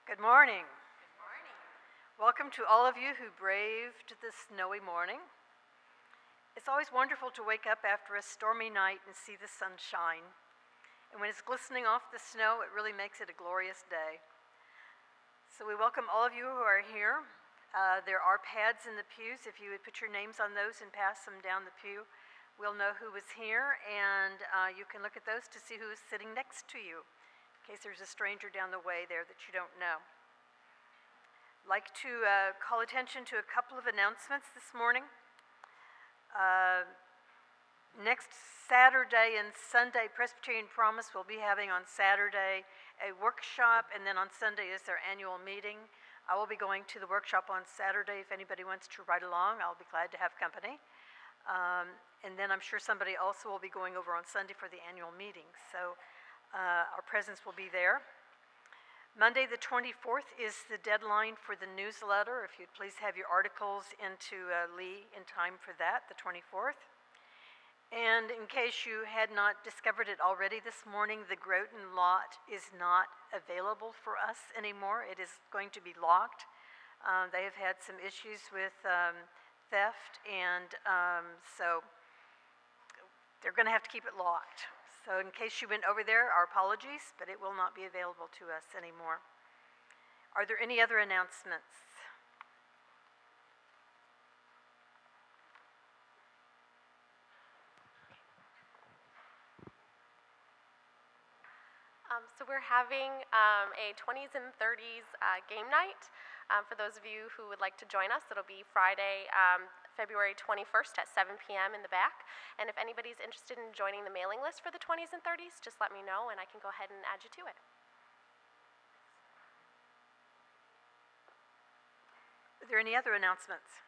Good morning. Welcome to all of you who braved the snowy morning. It's always wonderful to wake up after a stormy night and see the sun shine. And when it's glistening off the snow, it really makes it a glorious day. So we welcome all of you who are here. There are pads in the pews. If you would put your names on those and pass them down the pew, we'll know who was here, and you can look at those to see who is sitting next to you, in case there's a stranger down the way there that you don't know. I'd like to call attention to a couple of announcements this morning. Next Saturday and Sunday, Presbyterian Promise will be having on Saturday a workshop, and then on Sunday is their annual meeting. I will be going to the workshop on Saturday. If anybody wants to ride along, I'll be glad to have company. And then I'm sure somebody also will be going over on Sunday for the annual meeting. So our presence will be there. Monday the 24th is the deadline for the newsletter. If you'd please have your articles into Lee in time for that, the 24th. And in case you had not discovered it already this morning, the Groton lot is not available for us anymore. It is going to be locked. They have had some issues with theft, and so they're going to have to keep it locked. So in case you went over there, our apologies, but it will not be available to us anymore. Are there any other announcements? So we're having a 20s and 30s game night. For those of you who would like to join us, it'll be Friday, February 21st at 7 p.m. in the back. And if anybody's interested in joining the mailing list for the 20s and 30s, just let me know and I can go ahead and add you to it. Are there any other announcements?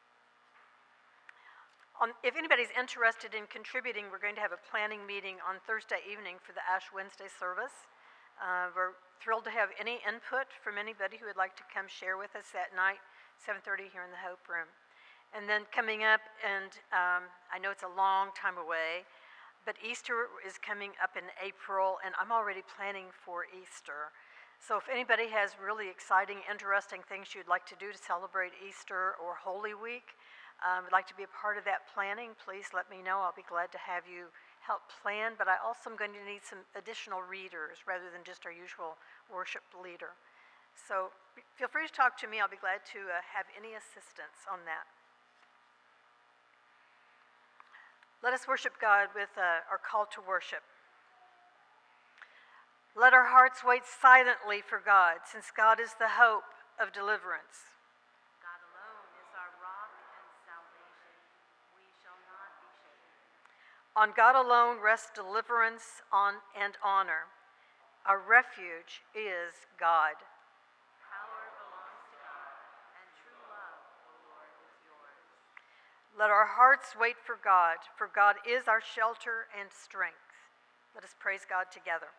If anybody's interested in contributing, we're going to have a planning meeting on Thursday evening for the Ash Wednesday service. We're thrilled to have any input from anybody who would like to come share with us that night, 7:30 here in the Hope Room. And then coming up, and I know it's a long time away, but Easter is coming up in April, and I'm already planning for Easter. So if anybody has really exciting, interesting things you'd like to do to celebrate Easter or Holy Week, would like to be a part of that planning, please let me know. I'll be glad to have you help plan, but I also am going to need some additional readers rather than just our usual worship leader. So feel free to talk to me. I'll be glad to have any assistance on that. Let us worship God with our call to worship. Let our hearts wait silently for God, since God is the hope of deliverance. God alone is our rock and salvation. We shall not be shaken. On God alone rests deliverance and honor. Our refuge is God. Power belongs to God, and true love, O Lord, is yours. Let our hearts wait for God is our shelter and strength. Let us praise God together.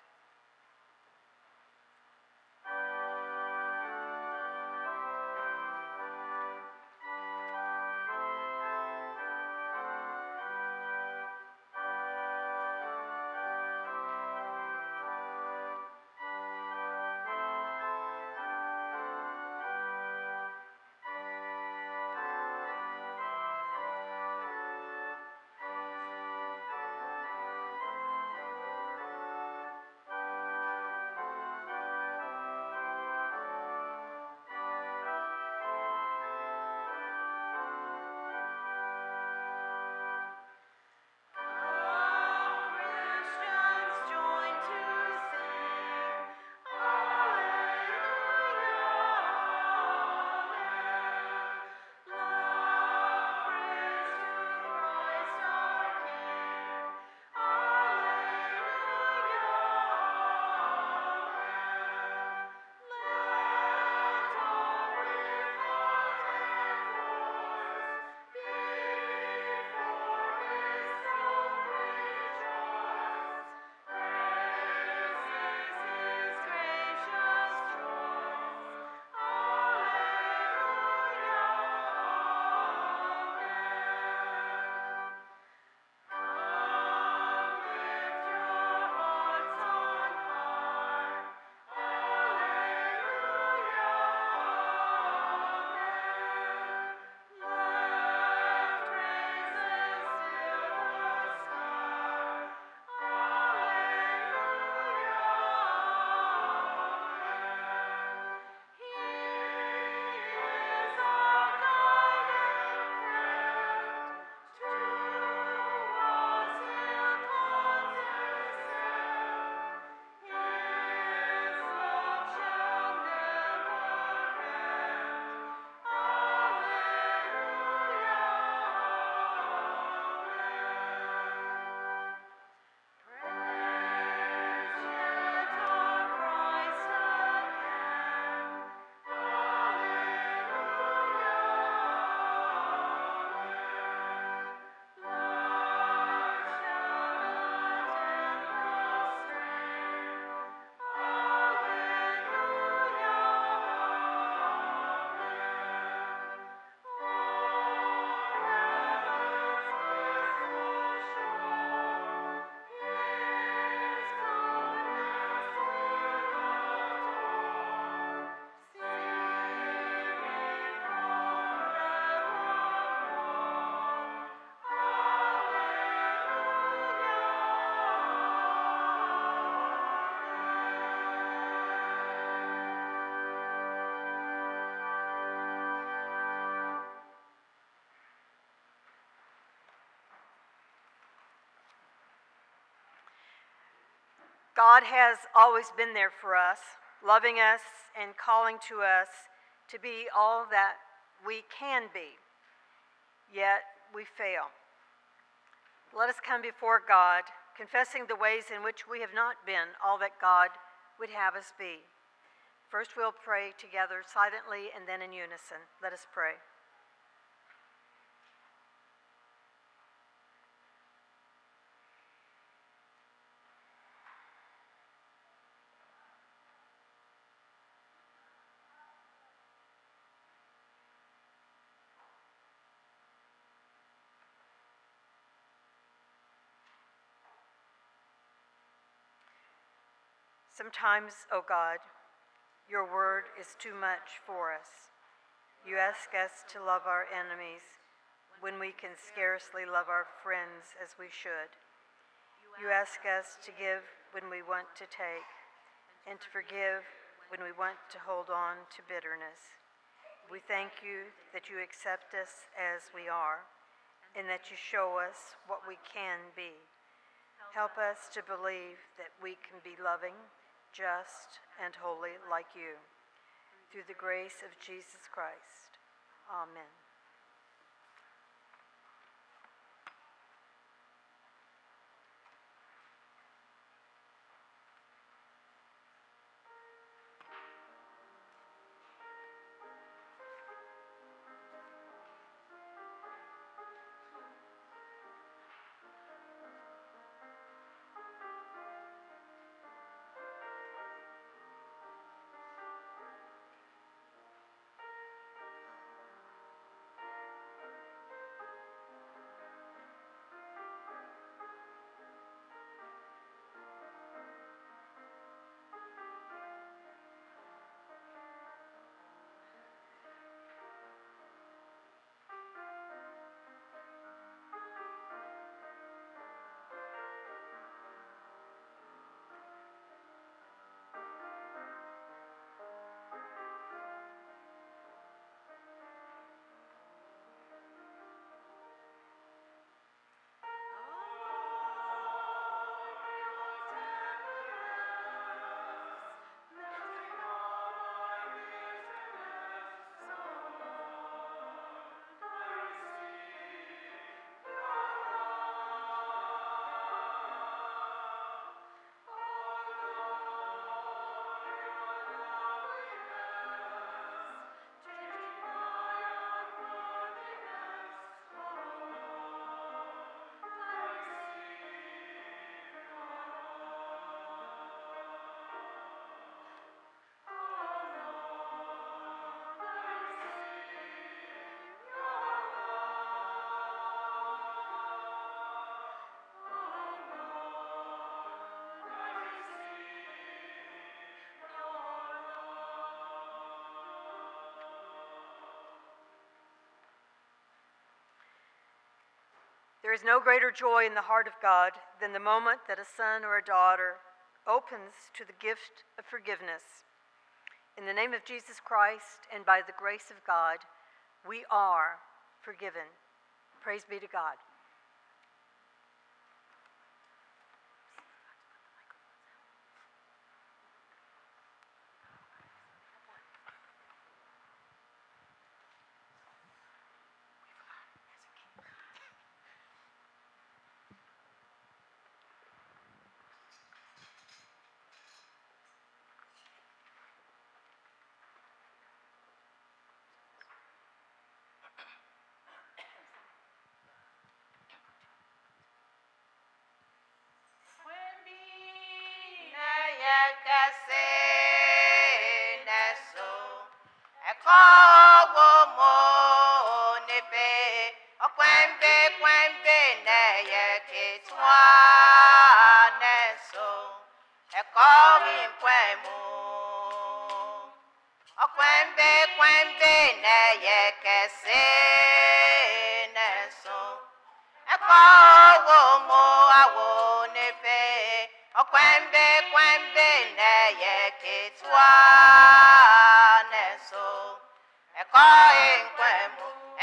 God has always been there for us, loving us and calling to us to be all that we can be, yet we fail. Let us come before God, confessing the ways in which we have not been all that God would have us be. First, we'll pray together silently and then in unison. Let us pray. Sometimes, O God, your word is too much for us. You ask us to love our enemies when we can scarcely love our friends as we should. You ask us to give when we want to take, and to forgive when we want to hold on to bitterness. We thank you that you accept us as we are, and that you show us what we can be. Help us to believe that we can be loving, just, and holy like you. Through the grace of Jesus Christ. Amen. There is no greater joy in the heart of God than the moment that a son or a daughter opens to the gift of forgiveness. In the name of Jesus Christ and by the grace of God, we are forgiven. Praise be to God.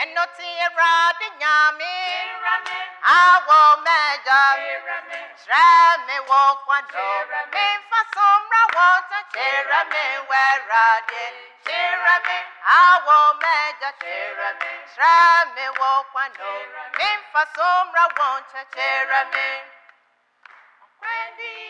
enotira de nyame awo meja Shrame wokwano me fasomra wonta Shrame werade Shrame awo meja Shrame wokwano me fasomra wonta Shrame Kwendi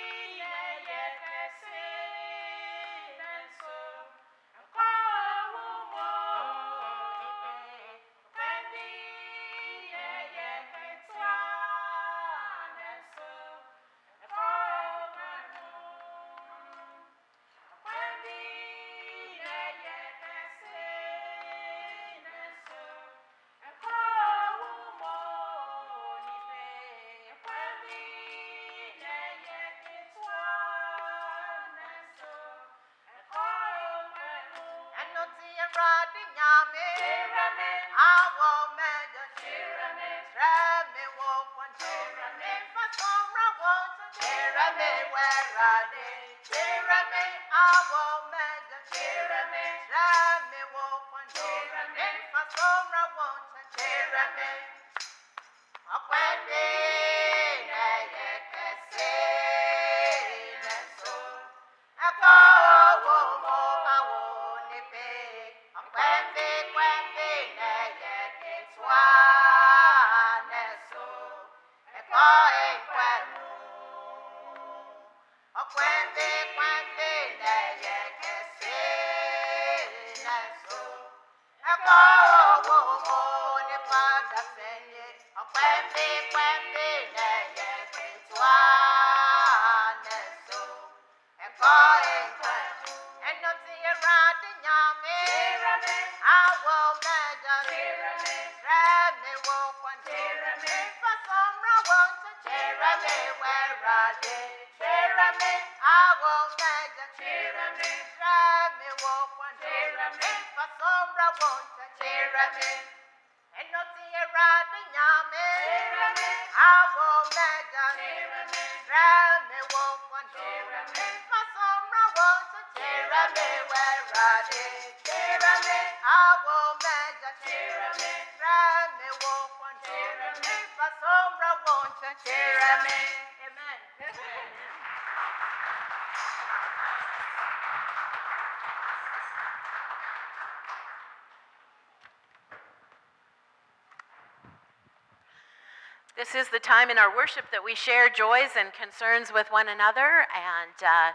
This is the time in our worship that we share joys and concerns with one another, and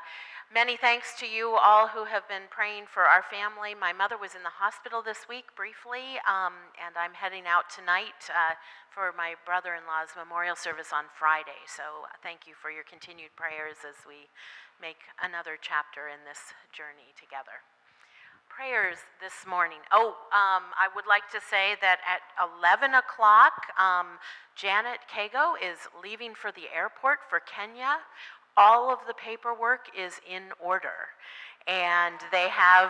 many thanks to you all who have been praying for our family. My mother was in the hospital this week briefly, and I'm heading out tonight for my brother-in-law's memorial service on Friday, so thank you for your continued prayers as we make another chapter in this journey together. Prayers this morning. I would like to say that at 11 o'clock, Janet Kago is leaving for the airport for Kenya. All of the paperwork is in order, and they have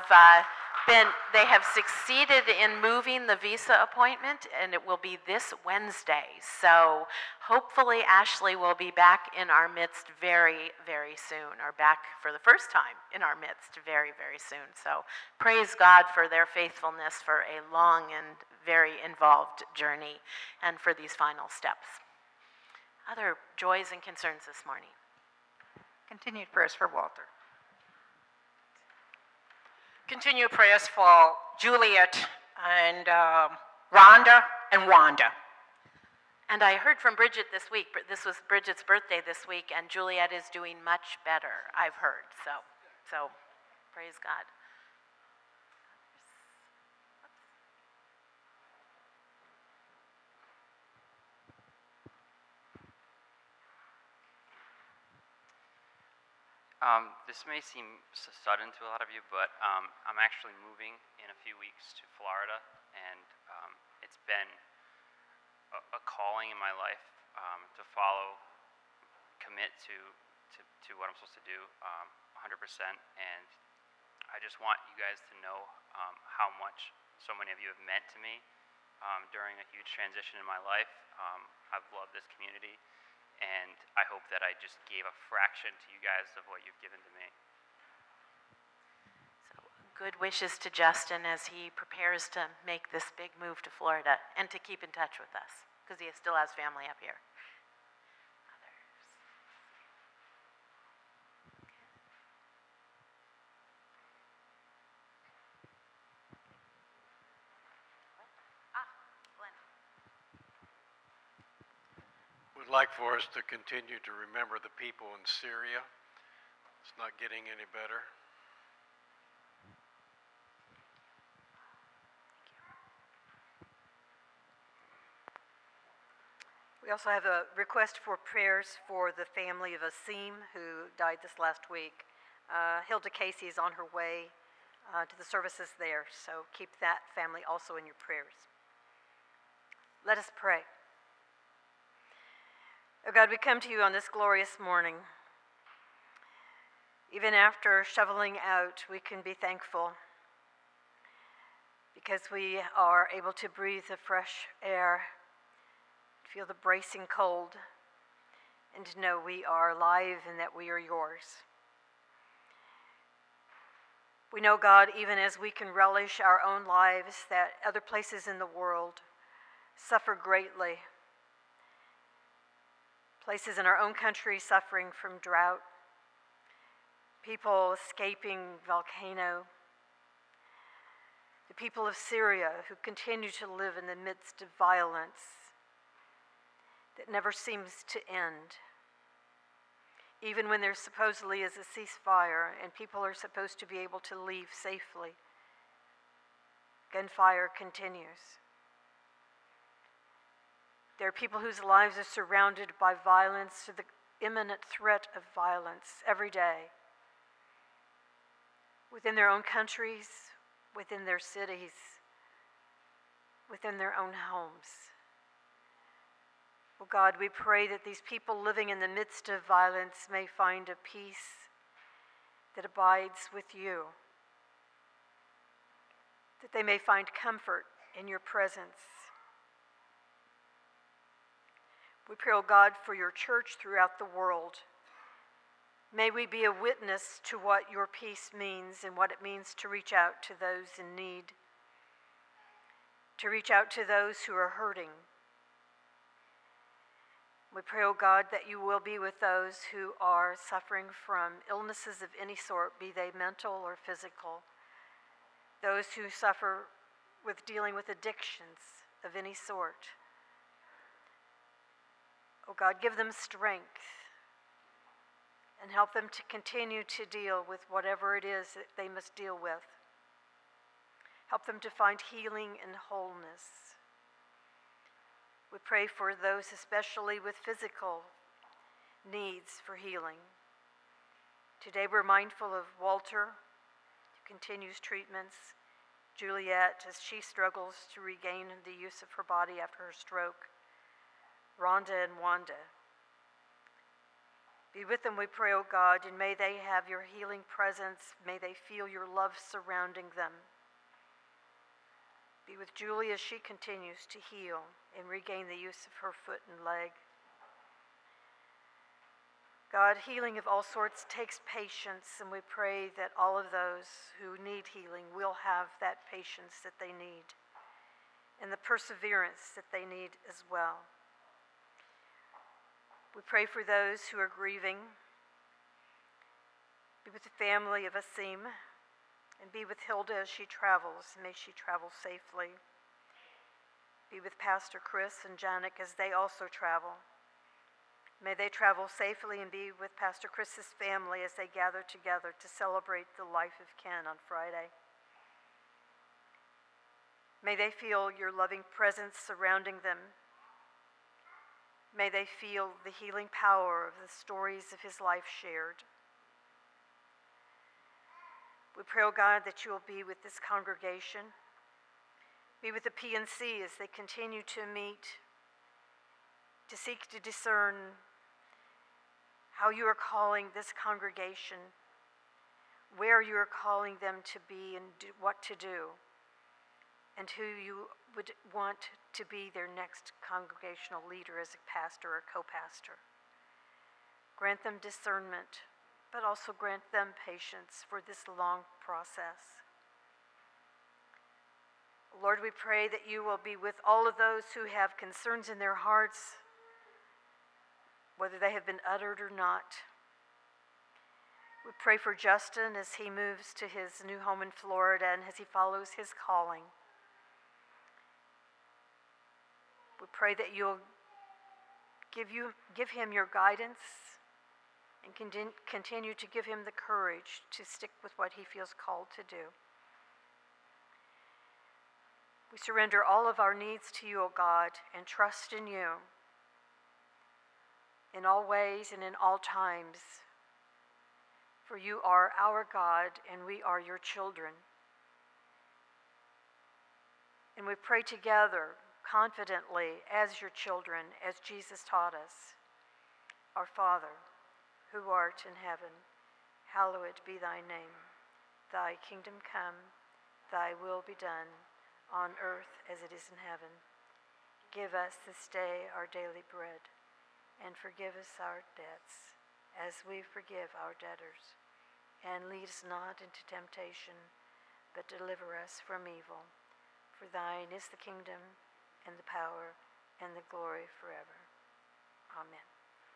succeeded in moving the visa appointment, and it will be this Wednesday. So hopefully Ashley will be back in our midst very, very soon, or back for the first time in our midst very, very soon. So praise God for their faithfulness for a long and very involved journey, and for these final steps. Other joys and concerns this morning. Continued prayers for Walter. Continued prayers for Juliet and Rhonda and Wanda. And I heard from Bridget this week. This was Bridget's birthday this week, and Juliet is doing much better, I've heard. So praise God. This may seem sudden to a lot of you, but I'm actually moving in a few weeks to Florida, and it's been a calling in my life to follow, commit to what I'm supposed to do 100%, and I just want you guys to know how much so many of you have meant to me during a huge transition in my life. I've loved this community, and I hope that I just gave a fraction to you guys of what you've given to me. So good wishes to Justin as he prepares to make this big move to Florida and to keep in touch with us because he still has family up here. Would like for us to continue to remember the people in Syria. It's not getting any better. We also have a request for prayers for the family of Asim, who died this last week. Hilda Casey is on her way to the services there, so keep that family also in your prayers. Let us pray. Oh God, we come to you on this glorious morning. Even after shoveling out, we can be thankful because we are able to breathe the fresh air, feel the bracing cold, and to know we are alive and that we are yours. We know, God, even as we can relish our own lives, that other places in the world suffer greatly. Places in our own country suffering from drought, people escaping volcano, the people of Syria who continue to live in the midst of violence that never seems to end. Even when there supposedly is a ceasefire and people are supposed to be able to leave safely, gunfire continues. There are people whose lives are surrounded by violence, to the imminent threat of violence every day, within their own countries, within their cities, within their own homes. Oh God, we pray that these people living in the midst of violence may find a peace that abides with you, that they may find comfort in your presence. We pray, oh God, for your church throughout the world. May we be a witness to what your peace means and what it means to reach out to those in need, to reach out to those who are hurting. We pray, oh God, that you will be with those who are suffering from illnesses of any sort, be they mental or physical, those who suffer with dealing with addictions of any sort. Oh God, give them strength and help them to continue to deal with whatever it is that they must deal with. Help them to find healing and wholeness. We pray for those especially with physical needs for healing. Today we're mindful of Walter, who continues treatments, Juliet, as she struggles to regain the use of her body after her stroke, Rhonda and Wanda. Be with them, we pray, O God, and may they have your healing presence. May they feel your love surrounding them. Be with Julie as she continues to heal and regain the use of her foot and leg. God, healing of all sorts takes patience, and we pray that all of those who need healing will have that patience that they need and the perseverance that they need as well. We pray for those who are grieving. Be with the family of Asim, and be with Hilda as she travels. May she travel safely. Be with Pastor Chris and Janik as they also travel. May they travel safely and be with Pastor Chris's family as they gather together to celebrate the life of Ken on Friday. May they feel your loving presence surrounding them. May they feel the healing power of the stories of his life shared. We pray, oh God, that you will be with this congregation. Be with the PNC as they continue to meet, to seek to discern how you are calling this congregation, where you are calling them to be and what to do, and who you would want to be their next congregational leader as a pastor or co-pastor. Grant them discernment, but also grant them patience for this long process. Lord, we pray that you will be with all of those who have concerns in their hearts, whether they have been uttered or not. We pray for Justin as he moves to his new home in Florida and as he follows his calling. We pray that you'll give him your guidance and continue to give him the courage to stick with what he feels called to do. We surrender all of our needs to you, O God, and trust in you in all ways and in all times. For you are our God and we are your children. And we pray together confidently as your children, as Jesus taught us. Our Father, who art in heaven, hallowed be thy name. Thy kingdom come, thy will be done, on earth as it is in heaven. Give us this day our daily bread, and forgive us our debts, as we forgive our debtors. And lead us not into temptation, but deliver us from evil. For thine is the kingdom, and the power, and the glory forever. Amen.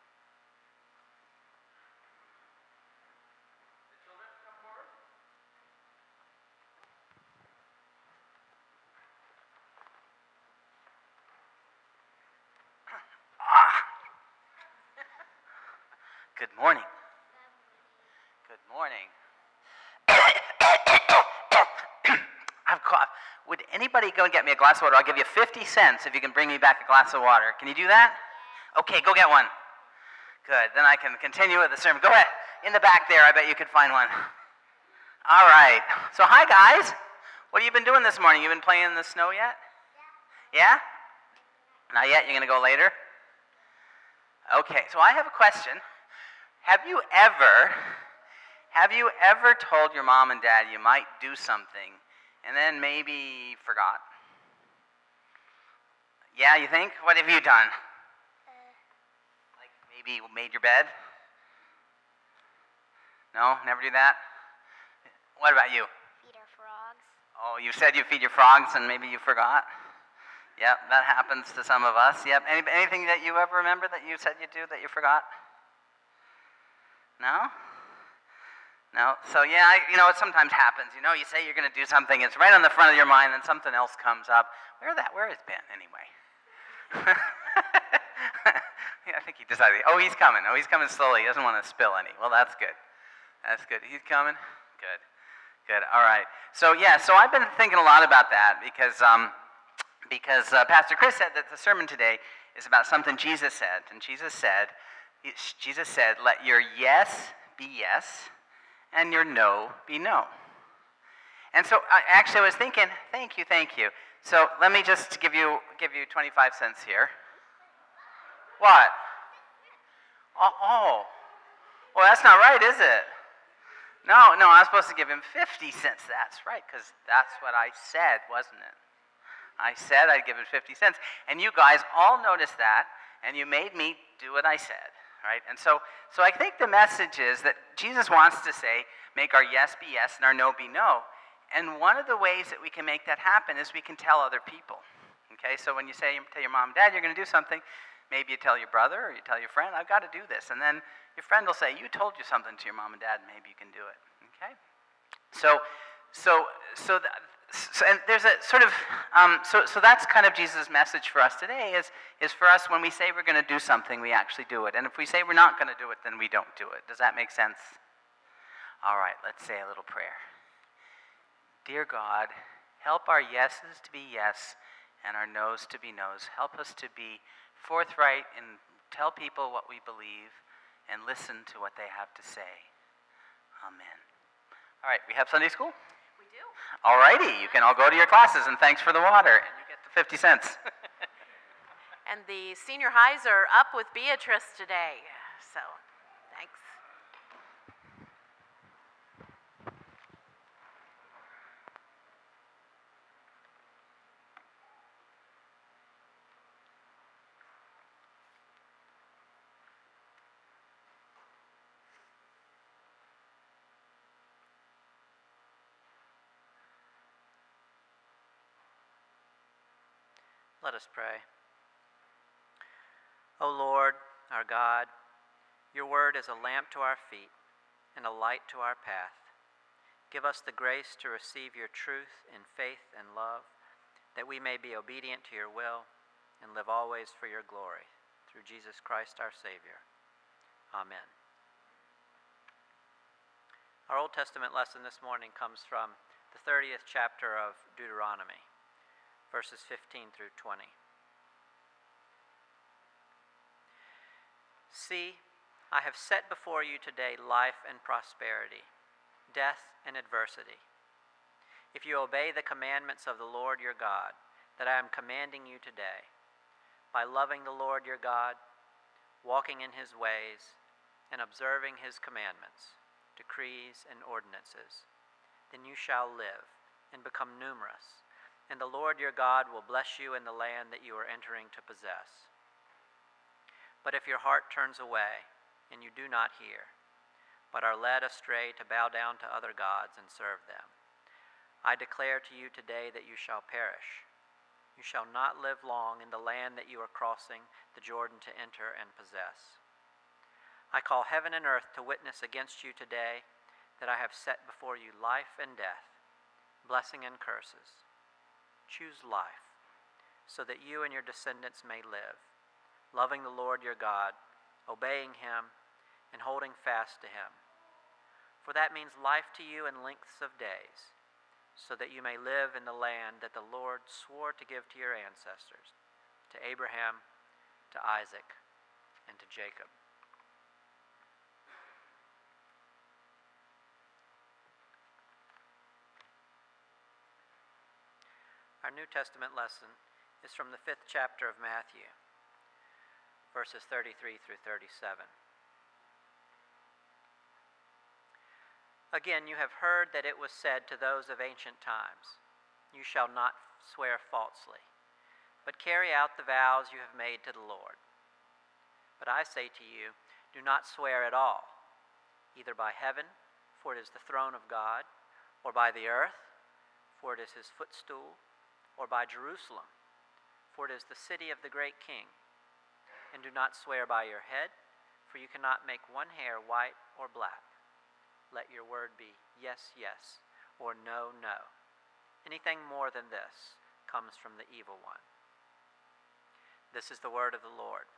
Good morning. Good morning. I've cough. Would anybody go and get me a glass of water? I'll give you 50 cents if you can bring me back a glass of water. Can you do that? Okay, go get one. Good. Then I can continue with the sermon. Go ahead. In the back there, I bet you could find one. All right. So, hi, guys. What have you been doing this morning? You been playing in the snow yet? Yeah? Not yet? You're going to go later? Okay, so I have a question. Have you ever told your mom and dad you might do something and then maybe forgot? Yeah, you think? What have you done? Like maybe made your bed? No, never do that? What about you? Feed our frogs. Oh, you said you feed your frogs and maybe you forgot? Yep, that happens to some of us. Yep. Anything that you ever remember that you said you'd do that you forgot? No? No? So yeah, it sometimes happens. You say you're going to do something, it's right on the front of your mind, and something else comes up. Where is Ben anyway? Yeah, I think he decided, he's coming. Oh, he's coming slowly. He doesn't want to spill any. Well, that's good. That's good. He's coming? Good. Good. All right. So I've been thinking a lot about that because Pastor Chris said that the sermon today is about something Jesus said. And Jesus said, let your yes be yes and your no be no. And so I was thinking, thank you. So let me just give you 25 cents here. What? Oh, well, that's not right, is it? No, I'm supposed to give him 50 cents. That's right, because that's what I said, wasn't it? I said I'd give him 50 cents. And you guys all noticed that, and you made me do what I said, right? And so I think the message is that Jesus wants to say, make our yes be yes and our no be no. And one of the ways that we can make that happen is we can tell other people, okay? So when you tell your mom and dad you're going to do something, maybe you tell your brother or you tell your friend, I've got to do this. And then your friend will say, you told you something to your mom and dad, maybe you can do it, okay? And there's a sort of, so that's kind of Jesus' message for us today is for us when we say we're going to do something, we actually do it. And if we say we're not going to do it, then we don't do it. Does that make sense? All right, let's say a little prayer. Dear God, help our yeses to be yes and our no's to be no's. Help us to be forthright and tell people what we believe and listen to what they have to say. Amen. All right, we have Sunday school? We do. All righty, you can all go to your classes, and thanks for the water, and you get the 50 cents. And the senior highs are up with Beatrice today, so thanks. Let us pray. O Lord, our God, your word is a lamp to our feet and a light to our path. Give us the grace to receive your truth in faith and love, that we may be obedient to your will and live always for your glory. Through Jesus Christ our Savior. Amen. Our Old Testament lesson this morning comes from the 30th chapter of Deuteronomy, verses 15 through 20. See, I have set before you today life and prosperity, death and adversity. If you obey the commandments of the Lord your God, that I am commanding you today, by loving the Lord your God, walking in his ways, and observing his commandments, decrees, and ordinances, then you shall live and become numerous, and the Lord your God will bless you in the land that you are entering to possess. But if your heart turns away, and you do not hear, but are led astray to bow down to other gods and serve them, I declare to you today that you shall perish. You shall not live long in the land that you are crossing the Jordan to enter and possess. I call heaven and earth to witness against you today that I have set before you life and death, blessing and curses. Choose life, so that you and your descendants may live, loving the Lord your God, obeying him, and holding fast to him. For that means life to you in lengths of days, so that you may live in the land that the Lord swore to give to your ancestors, to Abraham, to Isaac, and to Jacob. Our New Testament lesson is from the 5th chapter of Matthew, verses 33 through 37. Again, you have heard that it was said to those of ancient times, you shall not swear falsely, but carry out the vows you have made to the Lord. But I say to you, do not swear at all, either by heaven, for it is the throne of God, or by the earth, for it is his footstool, or by Jerusalem, for it is the city of the great King. And do not swear by your head, for you cannot make one hair white or black. Let your word be yes, yes, or no, no. Anything more than this comes from the evil one. This is the word of the Lord.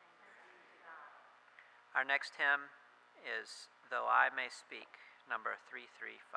Our next hymn is Though I May Speak, number 335.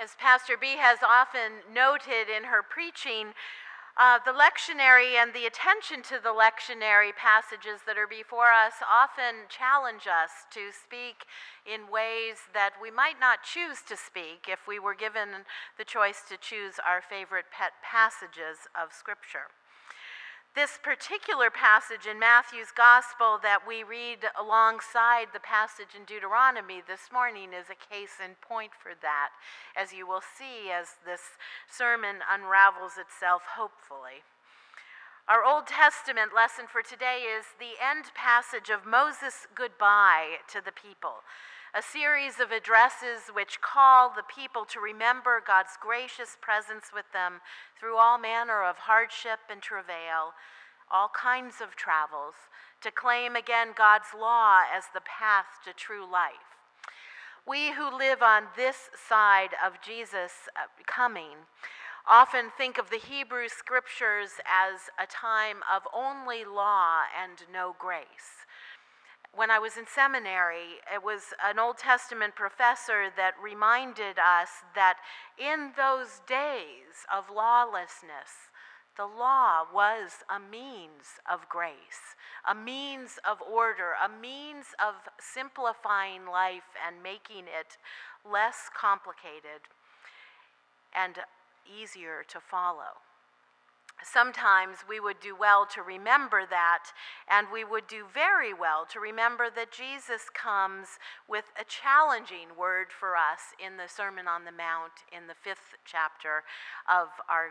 As Pastor B has often noted in her preaching, the lectionary and the attention to the lectionary passages that are before us often challenge us to speak in ways that we might not choose to speak if we were given the choice to choose our favorite pet passages of Scripture. This particular passage in Matthew's Gospel that we read alongside the passage in Deuteronomy this morning is a case in point for that, as you will see as this sermon unravels itself hopefully. Our Old Testament lesson for today is the end passage of Moses' goodbye to the people, a series of addresses which call the people to remember God's gracious presence with them through all manner of hardship and travail, all kinds of travels, to claim again God's law as the path to true life. We who live on this side of Jesus' coming often think of the Hebrew Scriptures as a time of only law and no grace. When I was in seminary, it was an Old Testament professor that reminded us that in those days of lawlessness, the law was a means of grace, a means of order, a means of simplifying life and making it less complicated and easier to follow. Sometimes we would do well to remember that, and we would do very well to remember that Jesus comes with a challenging word for us in the Sermon on the Mount in the 5th chapter of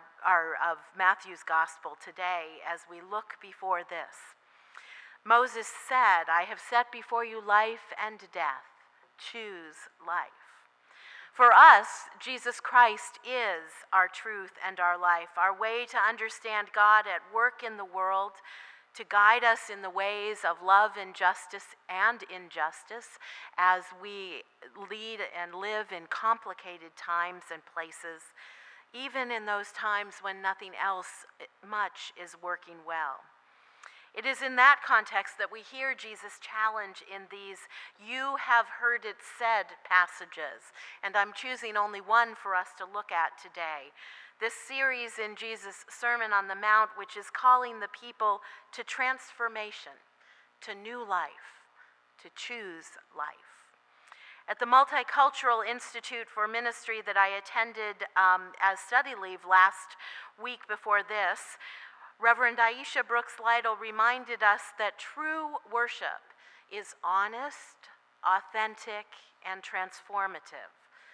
of Matthew's Gospel today as we look before this. Moses said, "I have set before you life and death. Choose life." For us, Jesus Christ is our truth and our life, our way to understand God at work in the world, to guide us in the ways of love and justice and injustice as we lead and live in complicated times and places, even in those times when nothing else much is working well. It is in that context that we hear Jesus' challenge in these "you have heard it said" passages, and I'm choosing only one for us to look at today. This series in Jesus' Sermon on the Mount, which is calling the people to transformation, to new life, to choose life. At the Multicultural Institute for Ministry that I attended as study leave last week before this, Reverend Aisha Brooks Lytle reminded us that true worship is honest, authentic, and transformative.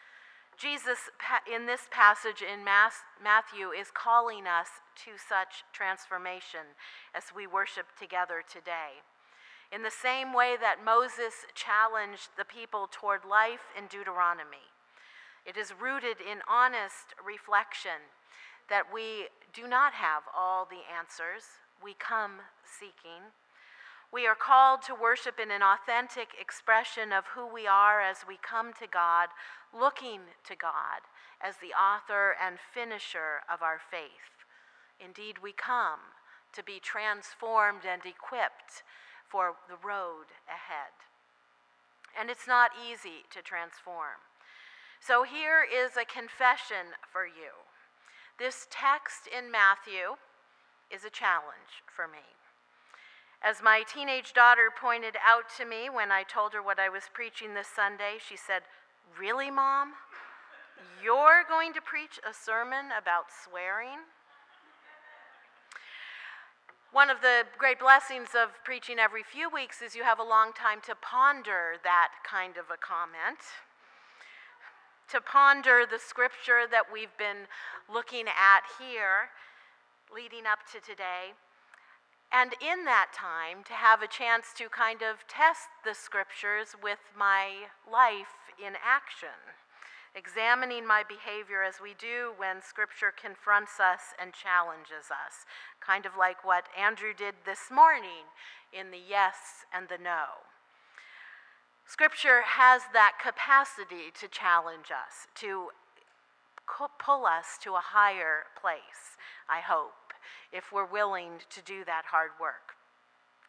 Jesus, in this passage in Matthew, is calling us to such transformation as we worship together today. In the same way that Moses challenged the people toward life in Deuteronomy, it is rooted in honest reflection that we do not have all the answers. We come seeking. We are called to worship in an authentic expression of who we are as we come to God, looking to God as the author and finisher of our faith. Indeed, we come to be transformed and equipped for the road ahead. And it's not easy to transform. So here is a confession for you. This text in Matthew is a challenge for me. As my teenage daughter pointed out to me when I told her what I was preaching this Sunday, she said, "Really, Mom? You're going to preach a sermon about swearing?" One of the great blessings of preaching every few weeks is you have a long time to ponder that kind of a comment, to ponder the scripture that we've been looking at here leading up to today, and in that time to have a chance to kind of test the scriptures with my life in action, examining my behavior as we do when Scripture confronts us and challenges us, kind of like what Andrew did this morning in the yes and the no. Scripture has that capacity to challenge us, to pull us to a higher place, I hope, if we're willing to do that hard work.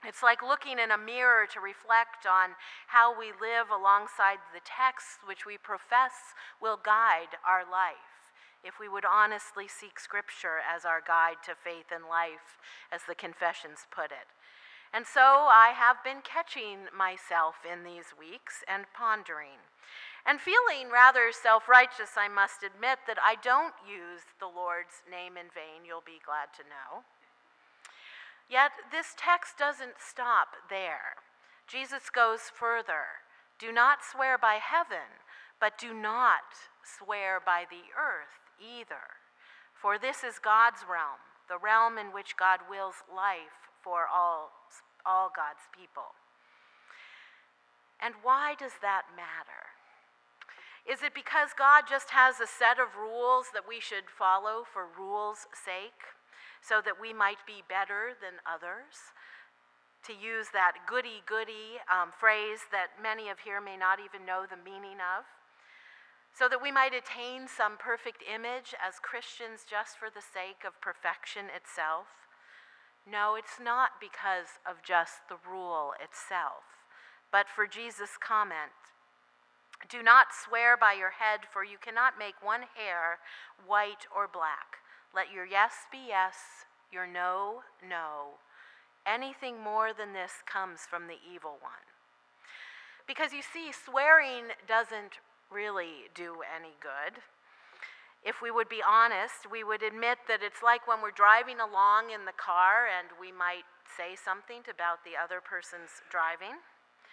It's like looking in a mirror to reflect on how we live alongside the texts which we profess will guide our life, if we would honestly seek Scripture as our guide to faith and life, as the Confessions put it. And so I have been catching myself in these weeks and pondering, and feeling rather self-righteous, I must admit, that I don't use the Lord's name in vain, you'll be glad to know. Yet this text doesn't stop there. Jesus goes further. Do not swear by heaven, but do not swear by the earth either. For this is God's realm, the realm in which God wills life for all God's people. And why does that matter? Is it because God just has a set of rules that we should follow for rules' sake, so that we might be better than others? To use that goody-goody phrase that many of here may not even know the meaning of. So that we might attain some perfect image as Christians just for the sake of perfection itself? No, it's not because of just the rule itself, but for Jesus' comment, "Do not swear by your head, for you cannot make one hair white or black. Let your yes be yes, your no, no. Anything more than this comes from the evil one." Because you see, swearing doesn't really do any good. If we would be honest, we would admit that it's like when we're driving along in the car and we might say something about the other person's driving.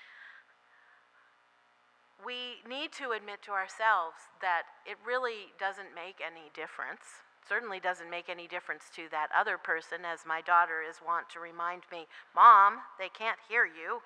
We need to admit to ourselves that it really doesn't make any difference. Certainly doesn't make any difference to that other person, as my daughter is wont to remind me, "Mom, they can't hear you."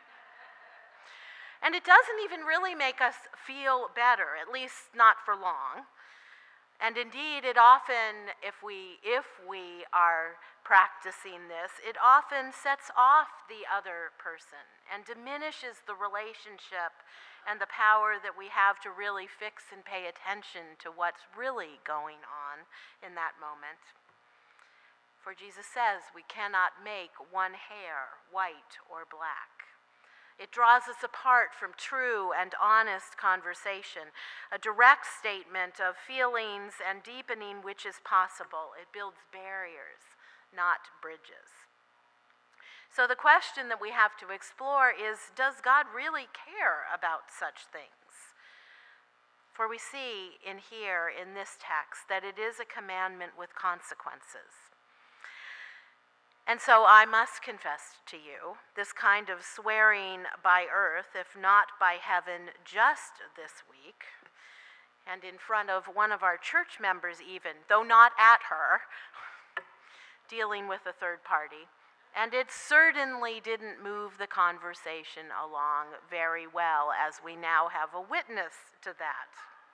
And it doesn't even really make us feel better, at least not for long. And indeed, it often, if we are practicing this, it often sets off the other person and diminishes the relationship and the power that we have to really fix and pay attention to what's really going on in that moment. For Jesus says we cannot make one hair white or black. It draws us apart from true and honest conversation, a direct statement of feelings and deepening which is possible. It builds barriers, not bridges. So the question that we have to explore is, does God really care about such things? For we see in this text that it is a commandment with consequences. And so I must confess to you, this kind of swearing by earth, if not by heaven, just this week, and in front of one of our church members even, though not at her, dealing with a third party, and it certainly didn't move the conversation along very well, as we now have a witness to that.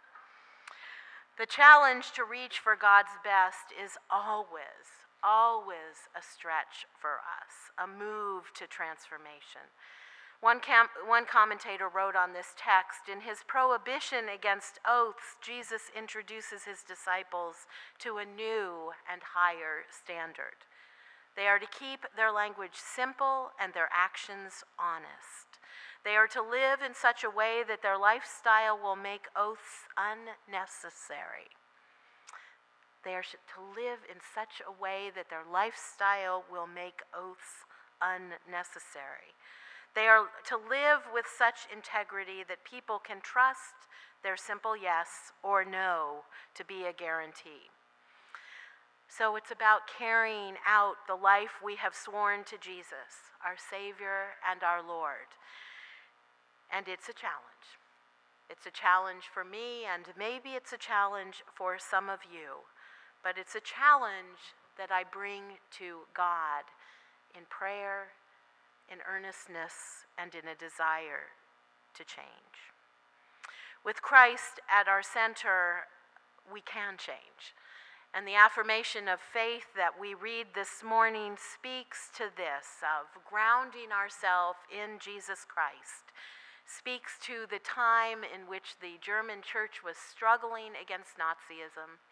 The challenge to reach for God's best is always a stretch for us, a move to transformation. One commentator wrote on this text, in his prohibition against oaths, Jesus introduces his disciples to a new and higher standard. They are to keep their language simple and their actions honest. They are to live in such a way that their lifestyle will make oaths unnecessary. They are to live in such a way that their lifestyle will make oaths unnecessary. They are to live with such integrity that people can trust their simple yes or no to be a guarantee. So it's about carrying out the life we have sworn to Jesus, our Savior and our Lord. And it's a challenge. It's a challenge for me, and maybe it's a challenge for some of you. But it's a challenge that I bring to God in prayer, in earnestness, and in a desire to change. With Christ at our center, we can change. And the affirmation of faith that we read this morning speaks to this, of grounding ourselves in Jesus Christ, speaks to the time in which the German church was struggling against Nazism,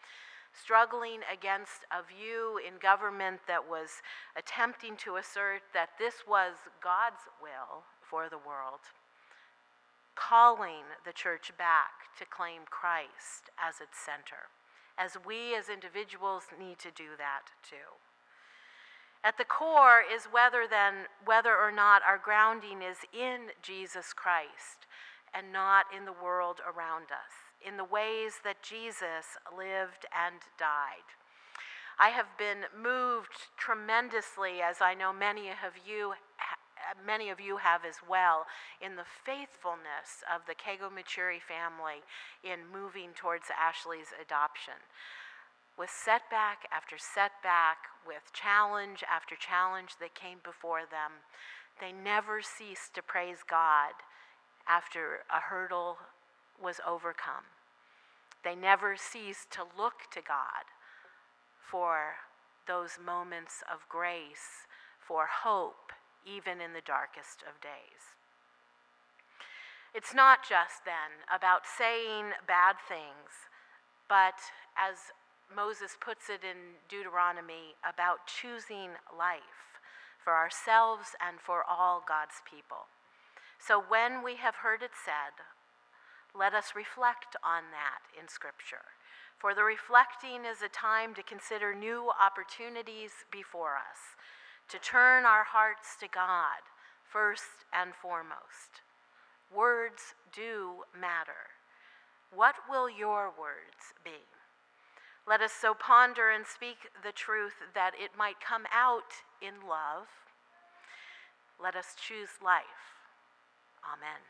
struggling against a view in government that was attempting to assert that this was God's will for the world, calling the church back to claim Christ as its center, as we as individuals need to do that too. At the core is whether or not our grounding is in Jesus Christ and not in the world around us, in the ways that Jesus lived and died. I have been moved tremendously, as I know many of you have as well, in the faithfulness of the Kego-Machuri family in moving towards Ashley's adoption. With setback after setback, with challenge after challenge that came before them, they never ceased to praise God after a hurdle was overcome. They never ceased to look to God for those moments of grace, for hope, even in the darkest of days. It's not just then about saying bad things, but as Moses puts it in Deuteronomy, about choosing life for ourselves and for all God's people. So when we have heard it said, let us reflect on that in Scripture. For the reflecting is a time to consider new opportunities before us, to turn our hearts to God first and foremost. Words do matter. What will your words be? Let us so ponder and speak the truth that it might come out in love. Let us choose life. Amen.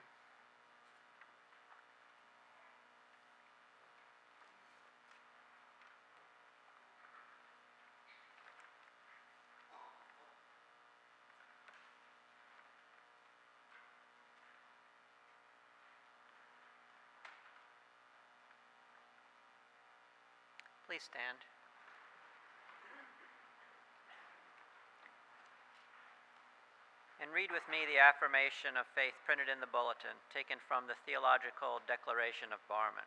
Please stand. And read with me the affirmation of faith printed in the bulletin, taken from the Theological Declaration of Barmen.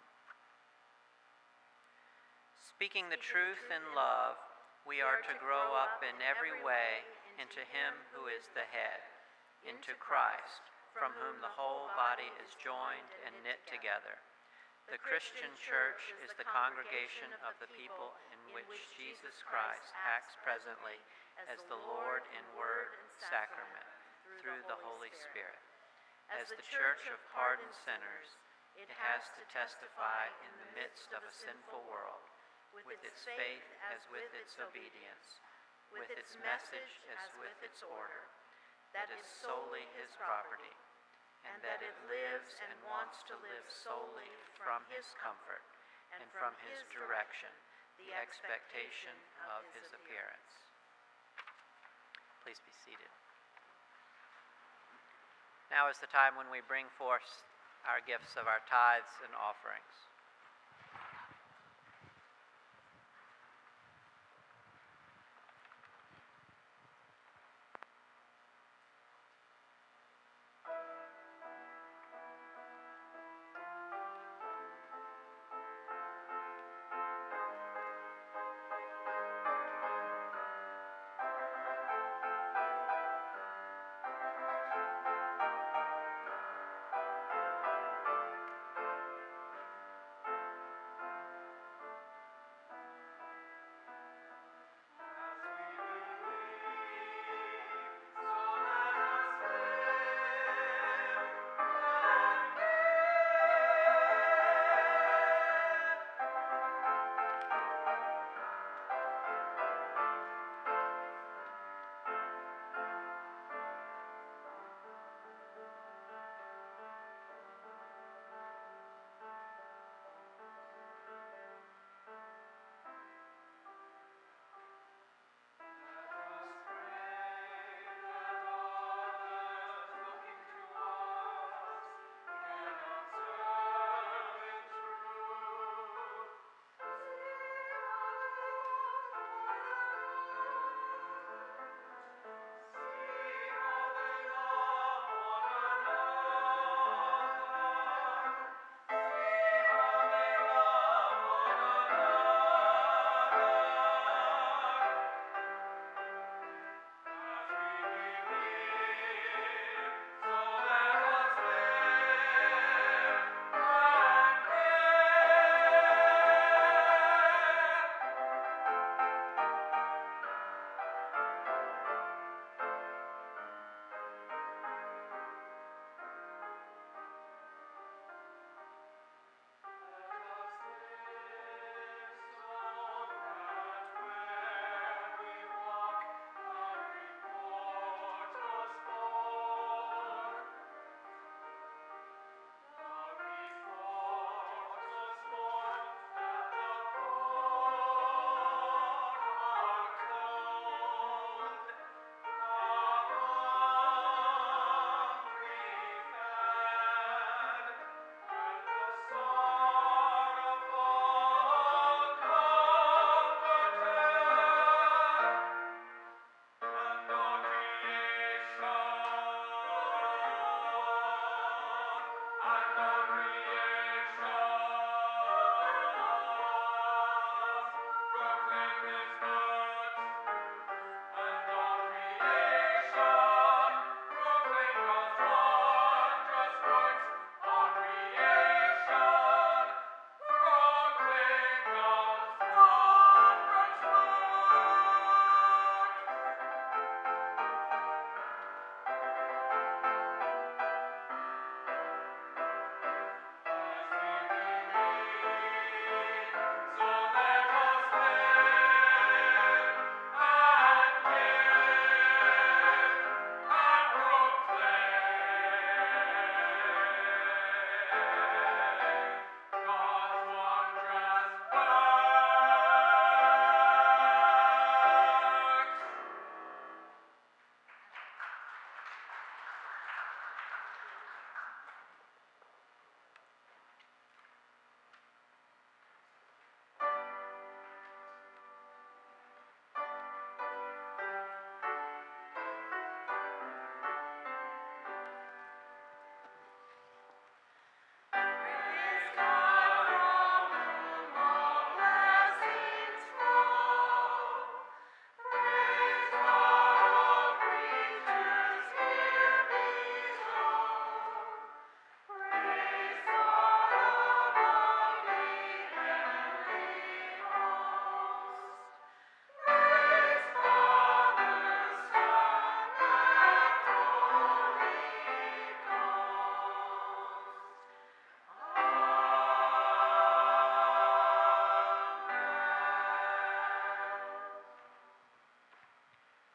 Speaking the truth in love, we are to grow up in every way into Him who is the head, into Christ, from whom the whole body is joined and knit together. The Christian Church is the congregation of the people in which Jesus Christ acts presently as the Lord in word and sacrament through the Holy Spirit. As the church of pardoned sinners, it has to testify in the midst of a sinful world, with its faith as with its obedience, with its message as with its order, that is solely His property, and that it lives and wants to live solely from His comfort and from His direction, the expectation of His appearance. Please be seated. Now is the time when we bring forth our gifts of our tithes and offerings.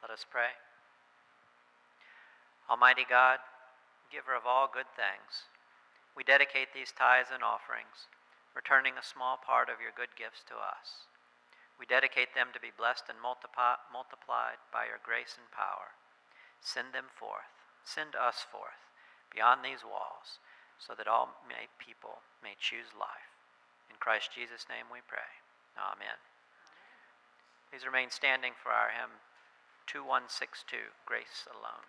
Let us pray. Almighty God, giver of all good things, we dedicate these tithes and offerings, returning a small part of your good gifts to us. We dedicate them to be blessed and multiplied by your grace and power. Send them forth, send us forth, beyond these walls, so that all people may choose life. In Christ Jesus' name we pray. Amen. Please remain standing for our hymn 2162, Grace Alone.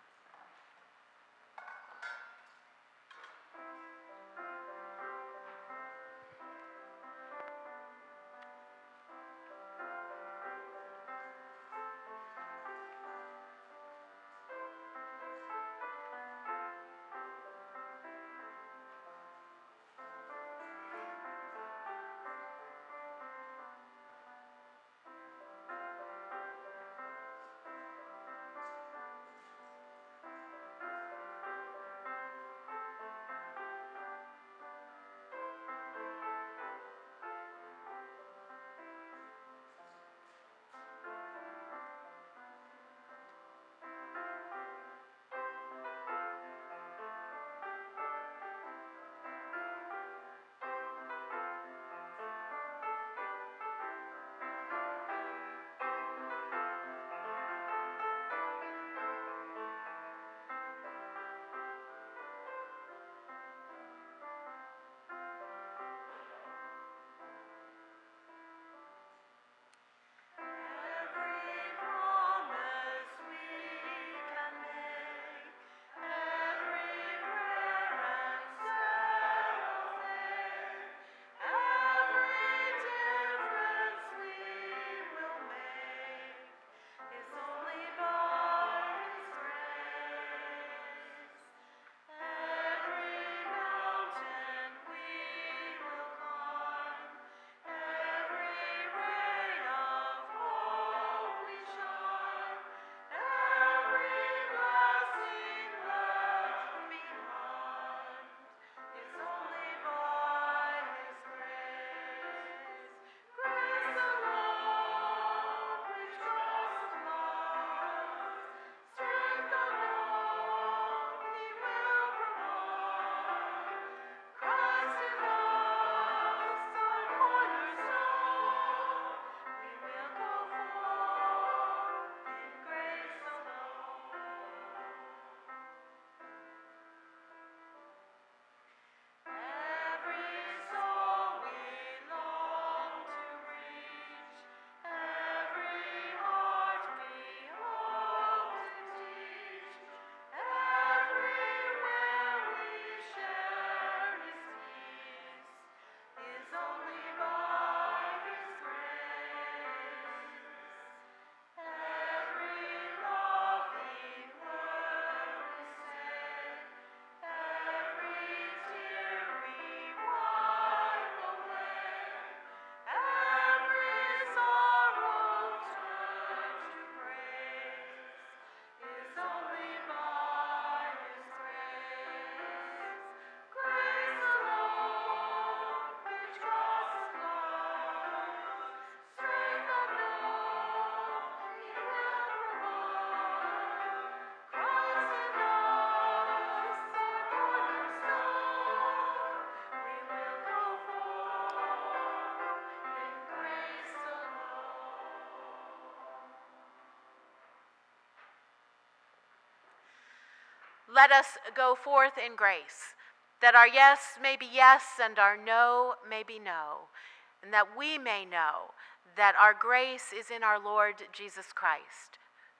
Let us go forth in grace, that our yes may be yes and our no may be no, and that we may know that our grace is in our Lord Jesus Christ,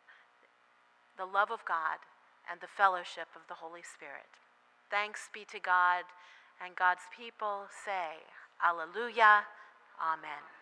the love of God, and the fellowship of the Holy Spirit. Thanks be to God, and God's people say, Alleluia, Amen.